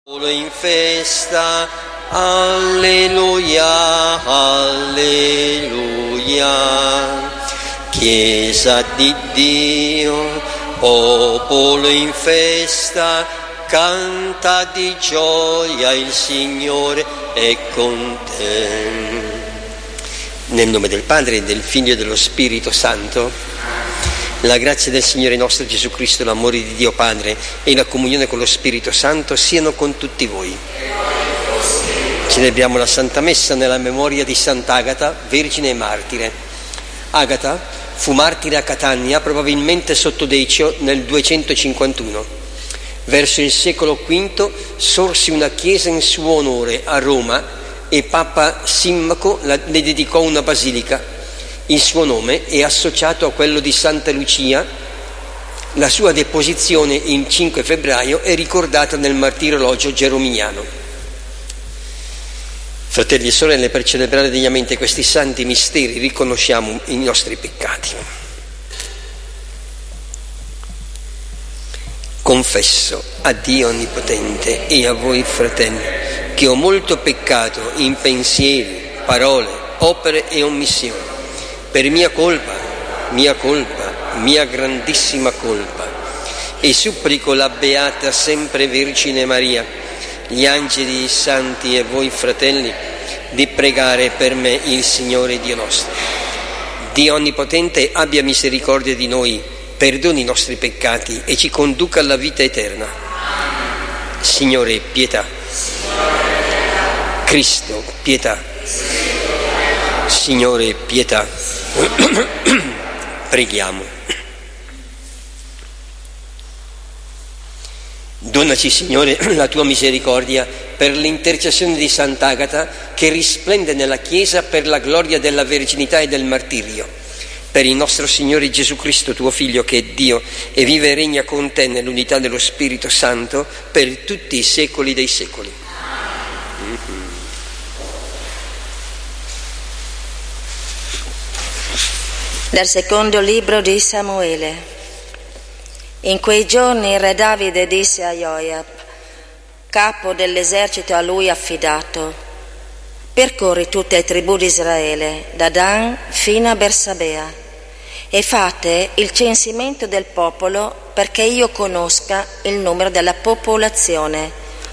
In festa, alleluia, alleluia. Chiesa di Dio, popolo in festa, canta di gioia, il Signore è con te. Nel nome del Padre, del Figlio e dello Spirito Santo. La grazia del Signore nostro Gesù Cristo, l'amore di Dio Padre e la comunione con lo Spirito Santo siano con tutti voi. Celebriamo la Santa Messa nella memoria di Sant'Agata, Vergine e Martire. Agata fu martire a Catania, probabilmente sotto Decio nel 251. Verso il secolo V sorse una chiesa in suo onore a Roma e Papa Simmaco le dedicò una basilica. Il suo nome è associato a quello di Santa Lucia. La sua deposizione il 5 febbraio è ricordata nel martirologio gerominiano. Fratelli e sorelle, per celebrare degnamente questi santi misteri riconosciamo i nostri peccati. Confesso a Dio Onnipotente e a voi, fratelli, che ho molto peccato in pensieri, parole, opere e omissioni. Per mia colpa, mia grandissima colpa, e supplico la Beata sempre Vergine Maria, gli angeli, i santi e voi fratelli, di pregare per me il Signore Dio nostro. Dio Onnipotente abbia misericordia di noi, perdoni i nostri peccati e ci conduca alla vita eterna. Signore, pietà. Cristo, pietà. Signore, pietà. Preghiamo. Donaci, Signore, la tua misericordia per l'intercessione di Sant'Agata, che risplende nella Chiesa per la gloria della verginità e del martirio. Per il nostro Signore Gesù Cristo, tuo Figlio, che è Dio e vive e regna con te nell'unità dello Spirito Santo per tutti i secoli dei secoli. Dal secondo libro di Samuele. In quei giorni il re Davide disse a Joab, capo dell'esercito a lui affidato: percorri tutte le tribù di Israele, da Dan fino a Bersabea, e fate il censimento del popolo, perché io conosca il numero della popolazione.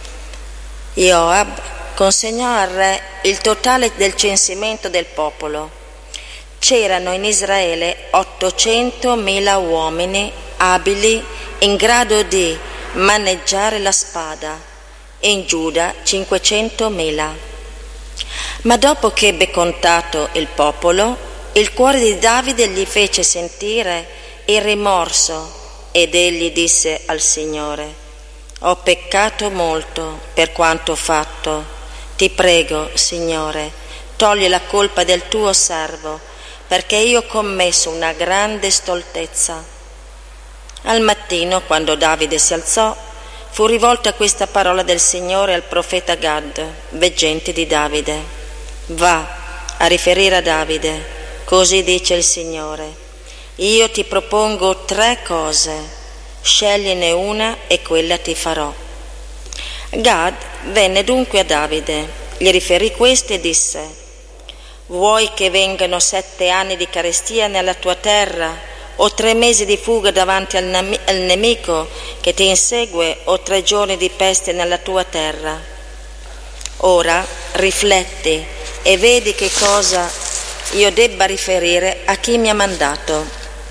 Joab consegnò al re il totale del censimento del popolo. C'erano in Israele 800.000 uomini abili in grado di maneggiare la spada, e in Giuda 500.000. Ma dopo che ebbe contato il popolo, il cuore di Davide gli fece sentire il rimorso, ed egli disse al Signore: ho peccato molto per quanto ho fatto. Ti prego, Signore, togli la colpa del tuo servo, perché io ho commesso una grande stoltezza. Al mattino, quando Davide si alzò, fu rivolta questa parola del Signore al profeta Gad, veggente di Davide: va a riferire a Davide, così dice il Signore: io ti propongo 3 cose, scegliene una e quella ti farò. Gad venne dunque a Davide, gli riferì questo e disse: vuoi che vengano 7 anni di carestia nella tua terra, o 3 mesi di fuga davanti al nemico che ti insegue, o 3 giorni di peste nella tua terra? Ora rifletti e vedi che cosa io debba riferire a chi mi ha mandato.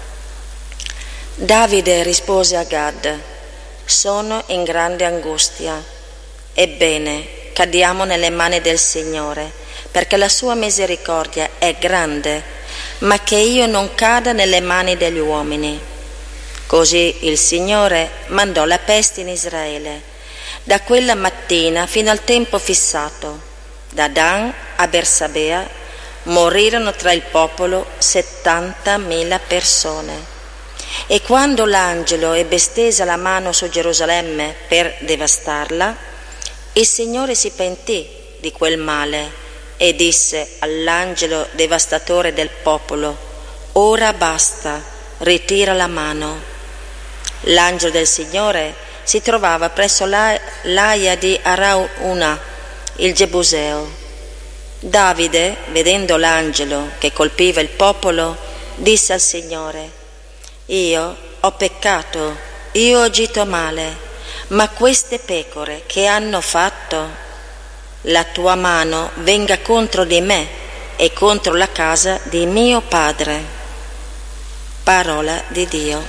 Davide rispose a Gad: sono in grande angustia. Ebbene, cadiamo nelle mani del Signore, perché la sua misericordia è grande, ma che io non cada nelle mani degli uomini. Così il Signore mandò la peste in Israele, da quella mattina fino al tempo fissato. Da Dan a Bersabea morirono tra il popolo 70.000 persone. E quando l'angelo ebbe stesa la mano su Gerusalemme per devastarla, il Signore si pentì di quel male e disse all'angelo devastatore del popolo: ora basta, ritira la mano. L'angelo del Signore si trovava presso l'Aia di Arauna, il Gebuseo. Davide, vedendo l'angelo che colpiva il popolo, disse al Signore: io ho peccato, io ho agito male, ma queste pecore che hanno fatto? La tua mano venga contro di me e contro la casa di mio padre. Parola di Dio.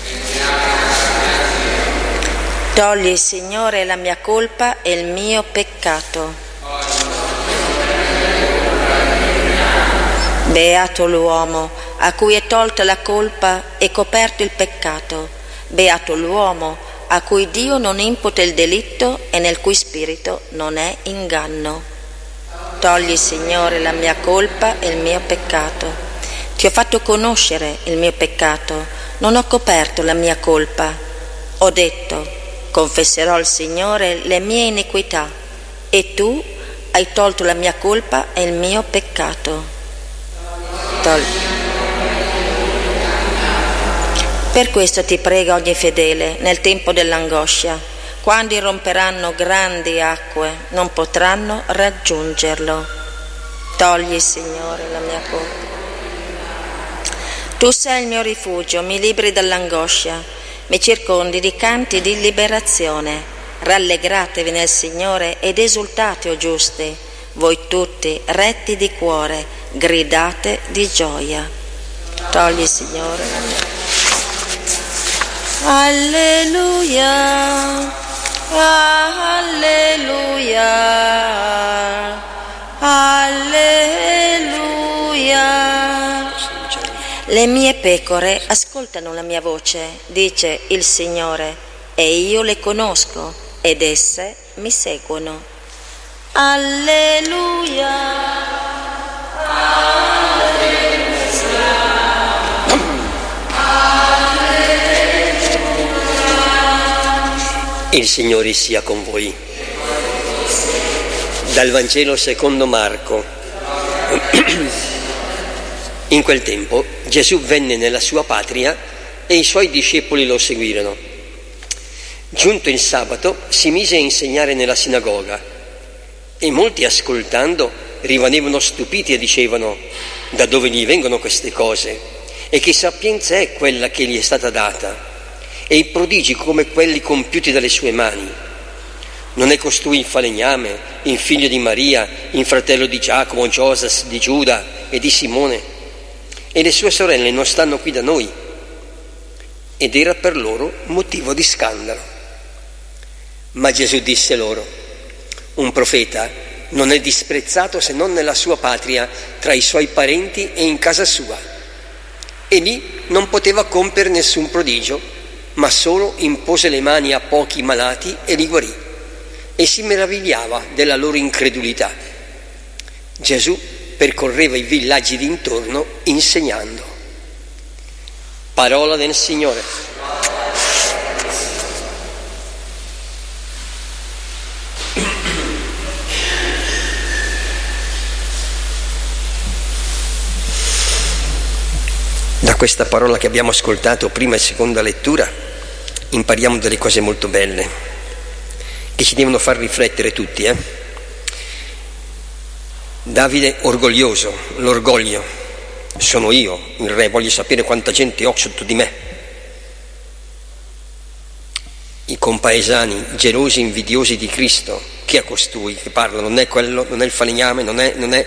Togli, Signore, la mia colpa e il mio peccato. Beato l'uomo a cui è tolta la colpa e coperto il peccato. Beato l'uomo a cui Dio non imputa il delitto e nel cui spirito non è inganno. Togli, Signore, la mia colpa e il mio peccato. Ti ho fatto conoscere il mio peccato, non ho coperto la mia colpa. Ho detto: confesserò al Signore le mie iniquità, e tu hai tolto la mia colpa e il mio peccato. Per questo ti prega ogni fedele nel tempo dell'angoscia, quando irromperanno grandi acque, non potranno raggiungerlo. Togli, Signore, la mia colpa. Tu sei il mio rifugio, mi liberi dall'angoscia, mi circondi di canti di liberazione. Rallegratevi nel Signore ed esultate, o giusti, voi tutti retti di cuore, gridate di gioia. Togli, Signore, la mia. Alleluia, alleluia, alleluia. Le mie pecore ascoltano la mia voce, dice il Signore, e io le conosco ed esse mi seguono. Alleluia, alleluia, alleluia. Il Signore sia con voi. Dal Vangelo secondo Marco. In quel tempo Gesù venne nella sua patria e i suoi discepoli lo seguirono. Giunto il sabato si mise a insegnare nella sinagoga e molti, ascoltando, rimanevano stupiti e dicevano: da dove gli vengono queste cose? E che sapienza è quella che gli è stata data? E i prodigi come quelli compiuti dalle sue mani? Non è costui il falegname, il figlio di Maria, il fratello di Giacomo, Giosas, di Giuda e di Simone? E le sue sorelle non stanno qui da noi? Ed era per loro motivo di scandalo. Ma Gesù disse loro: un profeta non è disprezzato se non nella sua patria, tra i suoi parenti e in casa sua. E lì non poteva compiere nessun prodigio, ma solo impose le mani a pochi malati e li guarì, e si meravigliava della loro incredulità. Gesù percorreva i villaggi d'intorno insegnando. Parola del Signore. Da questa parola che abbiamo ascoltato prima e seconda lettura impariamo delle cose molto belle che ci devono far riflettere tutti, Davide orgoglioso, l'orgoglio. Sono io il re, voglio sapere quanta gente ho sotto di me. I compaesani gelosi, invidiosi di Cristo. Chi è costui che parla? Non è quello, non è il falegname, non è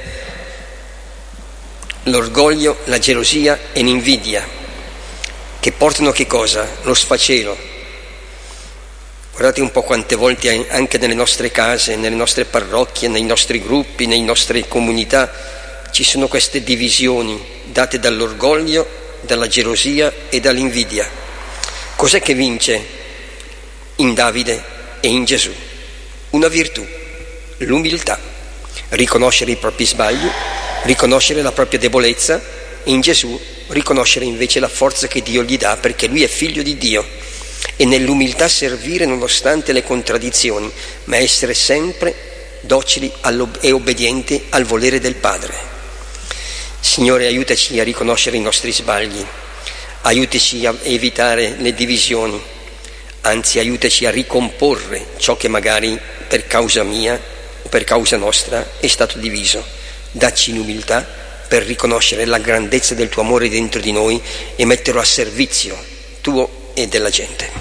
l'orgoglio, la gelosia e l'invidia, che portano che cosa? Lo sfacelo. Guardate un po' quante volte anche nelle nostre case, nelle nostre parrocchie, nei nostri gruppi, nelle nostre comunità ci sono queste divisioni date dall'orgoglio, dalla gelosia e dall'invidia. Cos'è che vince in Davide e in Gesù? Una virtù, l'umiltà, riconoscere i propri sbagli, riconoscere la propria debolezza, e in Gesù riconoscere invece la forza che Dio gli dà, perché lui è figlio di Dio, e nell'umiltà servire nonostante le contraddizioni, ma essere sempre docili e obbedienti al volere del Padre. Signore, aiutaci a riconoscere i nostri sbagli, aiutaci a evitare le divisioni, anzi aiutaci a ricomporre ciò che magari per causa mia o per causa nostra è stato diviso. Dacci l'umiltà per riconoscere la grandezza del tuo amore dentro di noi e metterlo a servizio tuo e della gente.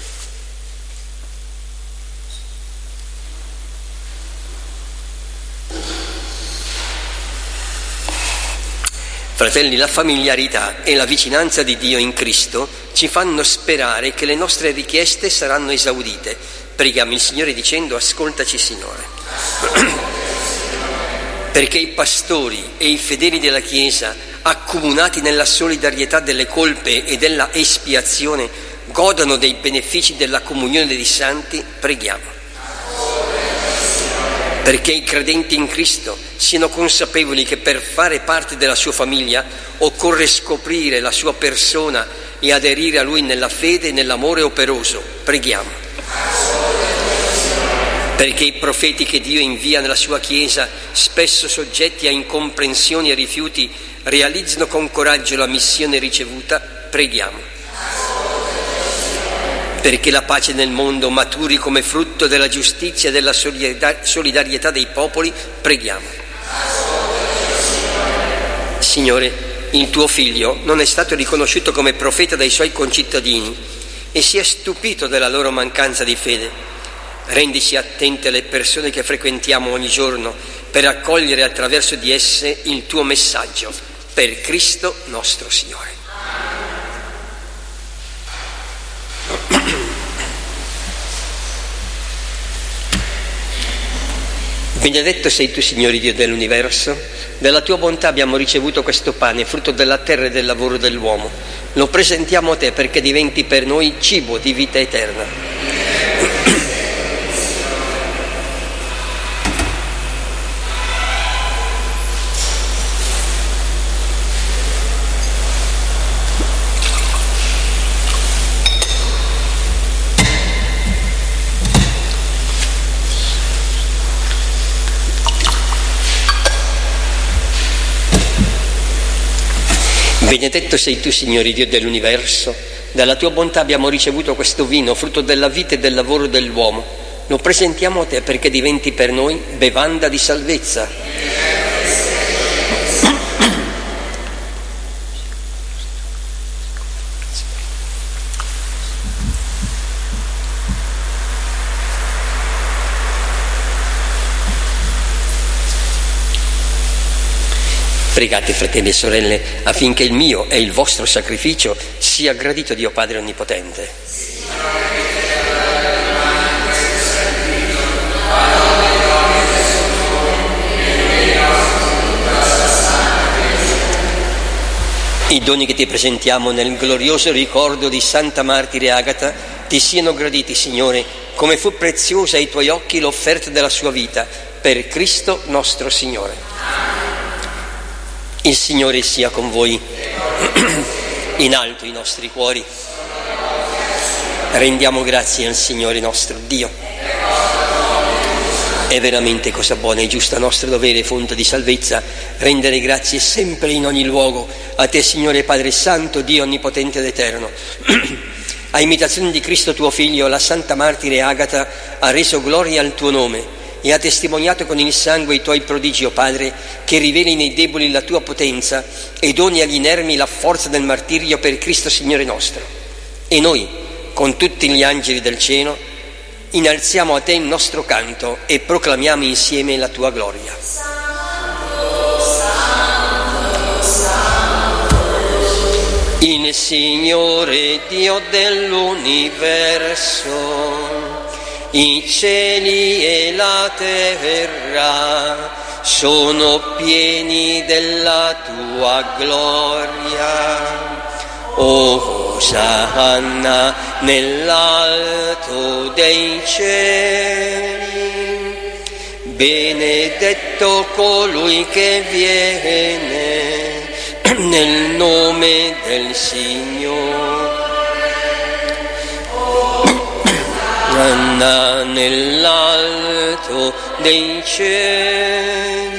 Fratelli, la familiarità e la vicinanza di Dio in Cristo ci fanno sperare che le nostre richieste saranno esaudite. Preghiamo il Signore dicendo: ascoltaci, Signore. Perché i pastori e i fedeli della Chiesa, accomunati nella solidarietà delle colpe e della espiazione, godano dei benefici della comunione dei santi, preghiamo. Perché i credenti in Cristo siano consapevoli che per fare parte della sua famiglia occorre scoprire la sua persona e aderire a Lui nella fede e nell'amore operoso, preghiamo. Perché i profeti che Dio invia nella sua Chiesa, spesso soggetti a incomprensioni e rifiuti, realizzino con coraggio la missione ricevuta, preghiamo. Perché la pace nel mondo maturi come frutto della giustizia e della solidarietà dei popoli, preghiamo. Signore, il tuo Figlio non è stato riconosciuto come profeta dai suoi concittadini e si è stupito della loro mancanza di fede. Rendici attente alle persone che frequentiamo ogni giorno per accogliere attraverso di esse il tuo messaggio. Per Cristo nostro Signore. Benedetto sei tu, Signore Dio dell'universo, della tua bontà abbiamo ricevuto questo pane, frutto della terra e del lavoro dell'uomo. Lo presentiamo a te perché diventi per noi cibo di vita eterna. Benedetto sei tu, Signore Dio dell'universo, dalla tua bontà abbiamo ricevuto questo vino, frutto della vita e del lavoro dell'uomo. Lo presentiamo a te perché diventi per noi bevanda di salvezza. Pregate, fratelli e sorelle, affinché il mio e il vostro sacrificio sia gradito a Dio Padre Onnipotente. I doni che ti presentiamo nel glorioso ricordo di Santa Martire Agata ti siano graditi, Signore, come fu preziosa ai tuoi occhi l'offerta della sua vita, per Cristo nostro Signore. Il Signore sia con voi. In alto i nostri cuori. Rendiamo grazie al Signore nostro Dio. È veramente cosa buona e giusta, nostro dovere e fonte di salvezza, rendere grazie sempre in ogni luogo a te, Signore Padre Santo, Dio Onnipotente ed Eterno. A imitazione di Cristo tuo Figlio, la Santa Martire Agata ha reso gloria al tuo nome e ha testimoniato con il sangue i tuoi prodigi, o Padre, che riveli nei deboli la tua potenza e doni agli inermi la forza del martirio per Cristo Signore nostro. E noi, con tutti gli angeli del cielo, innalziamo a te il nostro canto e proclamiamo insieme la tua gloria. Il Signore Dio dell'universo, i cieli e la terra sono pieni della tua gloria. Osanna nell'alto dei cieli, benedetto colui che viene nel nome del Signore. Osanna nell'alto dei cieli.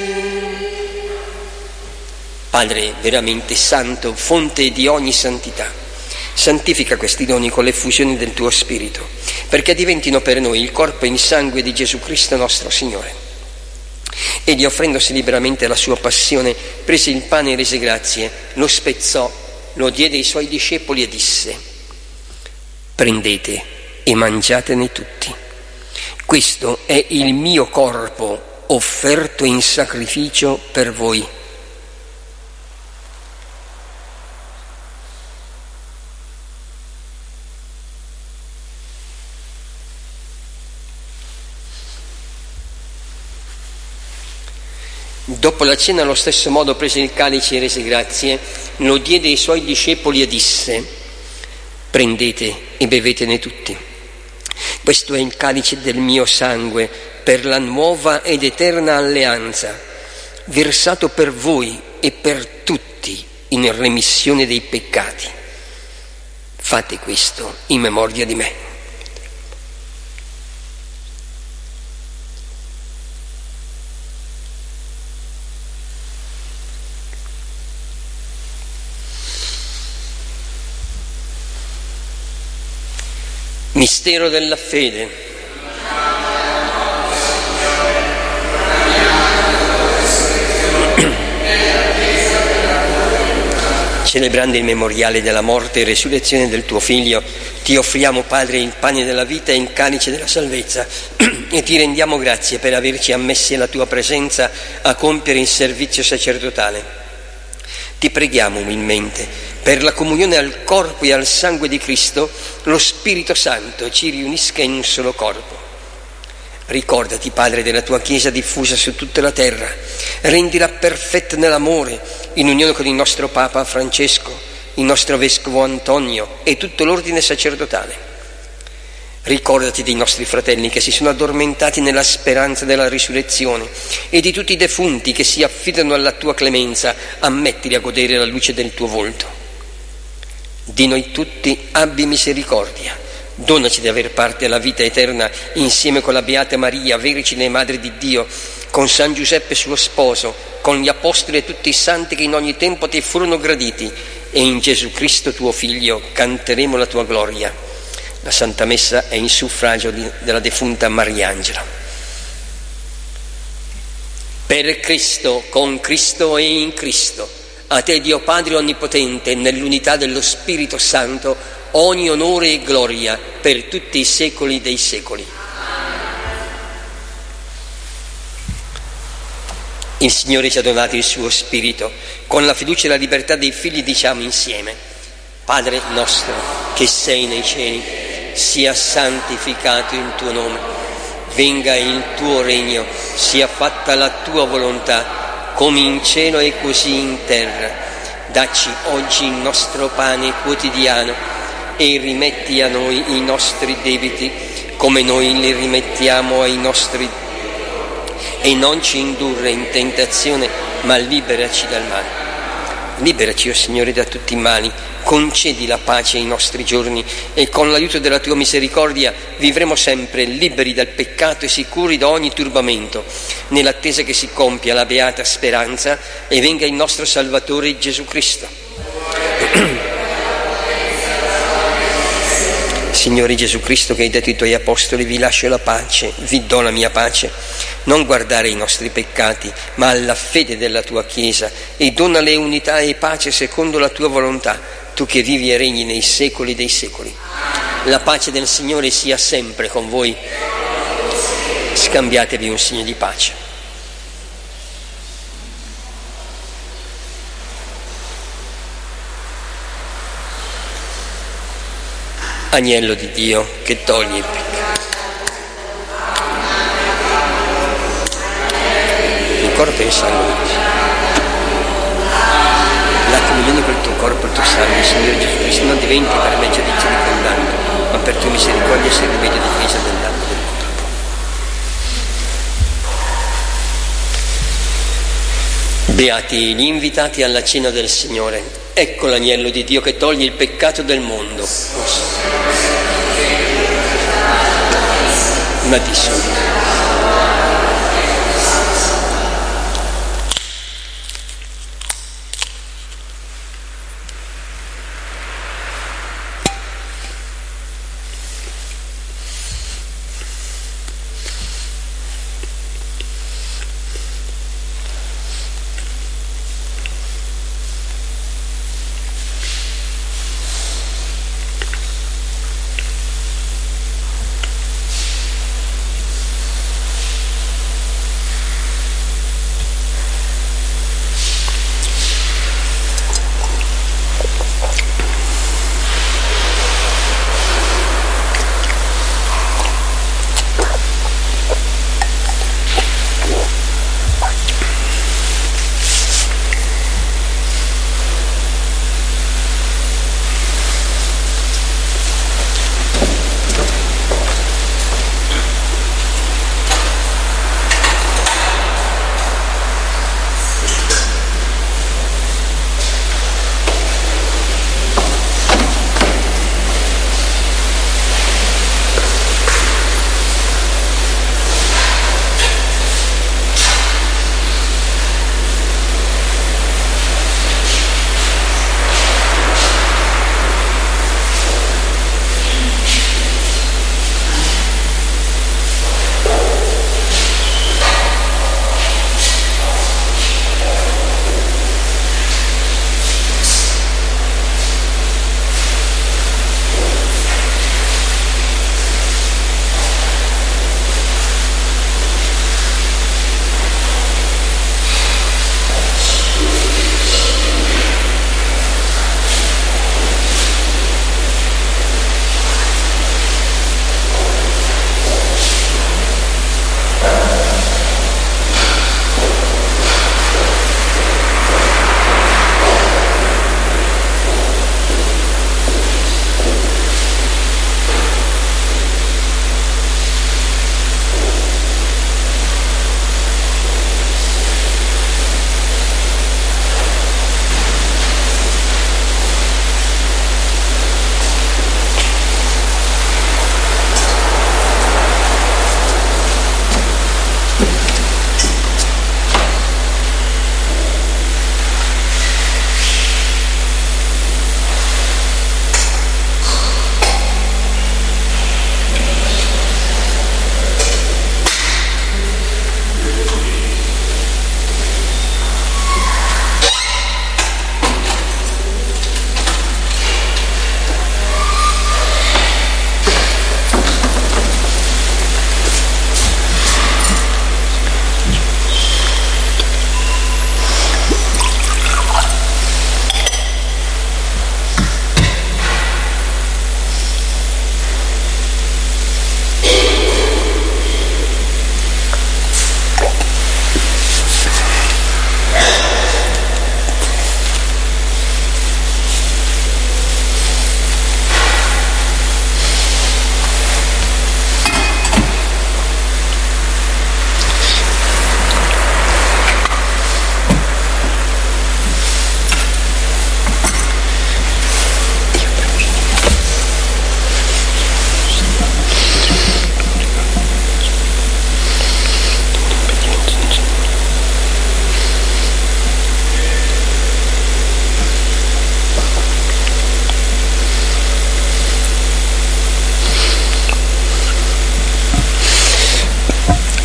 Padre veramente santo, fonte di ogni santità, Santifica questi doni con l'effusione del tuo Spirito, perché diventino per noi il corpo e il sangue di Gesù Cristo nostro Signore. Egli, offrendosi liberamente alla sua passione, prese il pane e rese grazie, lo spezzò, lo diede ai suoi discepoli e disse: prendete e mangiatene tutti. Questo è il mio corpo offerto in sacrificio per voi. Dopo la cena, allo stesso modo, prese il calice e rese grazie, lo diede ai suoi discepoli e disse: prendete e bevetene tutti. Questo è il calice del mio sangue per la nuova ed eterna alleanza, versato per voi e per tutti in remissione dei peccati. Fate questo in memoria di me. Mistero della fede. Celebrando il memoriale della morte e resurrezione del tuo Figlio, ti offriamo, Padre, il pane della vita e il calice della salvezza e ti rendiamo grazie per averci ammessi alla tua presenza a compiere il servizio sacerdotale. Ti preghiamo umilmente, per la comunione al corpo e al sangue di Cristo, lo Spirito Santo ci riunisca in un solo corpo. Ricordati, Padre, della tua Chiesa diffusa su tutta la terra, rendila perfetta nell'amore, in unione con il nostro Papa Francesco, il nostro Vescovo Antonio e tutto l'ordine sacerdotale. Ricordati dei nostri fratelli che si sono addormentati nella speranza della risurrezione e di tutti i defunti che si affidano alla tua clemenza, ammettili a godere la luce del tuo volto. Di noi tutti abbi misericordia, donaci di aver parte alla vita eterna insieme con la Beata Maria, Vergine e Madre di Dio, con San Giuseppe suo sposo, con gli Apostoli e tutti i santi che in ogni tempo ti furono graditi, e in Gesù Cristo tuo Figlio canteremo la tua gloria. La Santa Messa è in suffragio della defunta Mariangela. Per Cristo, con Cristo e in Cristo, a te Dio Padre Onnipotente, nell'unità dello Spirito Santo, ogni onore e gloria per tutti i secoli dei secoli. Il Signore ci ha donato il suo Spirito. Con la fiducia e la libertà dei figli diciamo insieme: Padre nostro che sei nei cieli, sia santificato il tuo nome, venga il tuo regno, sia fatta la tua volontà, come in cielo e così in terra. Dacci oggi il nostro pane quotidiano e rimetti a noi i nostri debiti, come noi li rimettiamo ai nostri, e non ci indurre in tentazione, ma liberaci dal male. Liberaci, o Signore, da tutti i mali, concedi la pace ai nostri giorni e con l'aiuto della tua misericordia vivremo sempre liberi dal peccato e sicuri da ogni turbamento, nell'attesa che si compia la beata speranza e venga il nostro Salvatore Gesù Cristo. Signore Gesù Cristo, che hai detto ai tuoi apostoli: vi lascio la pace, vi do la mia pace, non guardare ai nostri peccati, ma alla fede della tua Chiesa, e donale unità e pace secondo la tua volontà, tu che vivi e regni nei secoli dei secoli. La pace del Signore sia sempre con voi. Scambiatevi un segno di pace. Agnello di Dio che toglie il peccato. Il corpo e il sangue. La comunione col tuo corpo e il tuo sangue, Signore Gesù Cristo, non diventi per me giudizio di condanna, ma per tua misericordia sia rimedio e difesa del danno del corpo. Beati gli invitati alla cena del Signore. Ecco l'agnello di Dio che toglie il peccato del mondo. Ma di subito.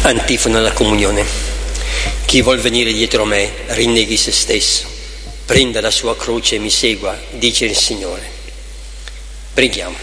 Antifona alla comunione. Chi vuol venire dietro me, rinneghi se stesso, prenda la sua croce e mi segua, dice il Signore. Preghiamo.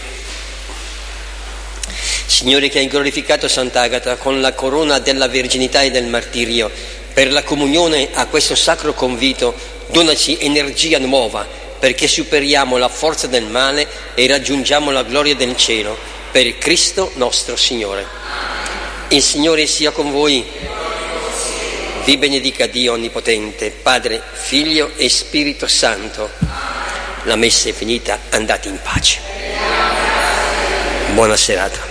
Signore, che hai glorificato Sant'Agata con la corona della verginità e del martirio, per la comunione a questo sacro convito, donaci energia nuova, perché superiamo la forza del male e raggiungiamo la gloria del cielo, per Cristo nostro Signore. Il Signore sia con voi. Vi benedica Dio Onnipotente, Padre, Figlio e Spirito Santo. La messa è finita, andate in pace. Buona serata.